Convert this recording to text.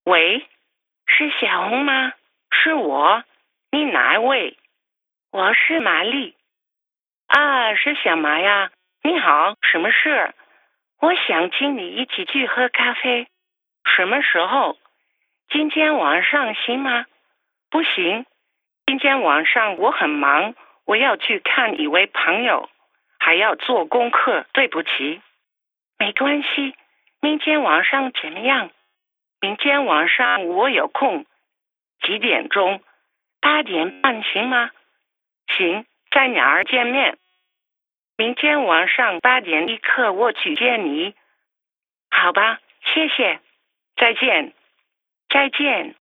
喂，是小红吗？是我，你哪位？我是玛丽。啊，是小麻呀。你好，什么事？我想请你一起去喝咖啡。什么时候？今天晚上行吗？不行，今天晚上我很忙，我要去看一位朋友，还要做功课，对不起。没关系，明天晚上怎么样？明天晚上我有空。几点钟？8点半行吗？行，在哪儿见面？明天晚上8点立刻我去见你。好吧，谢谢，再见，再见。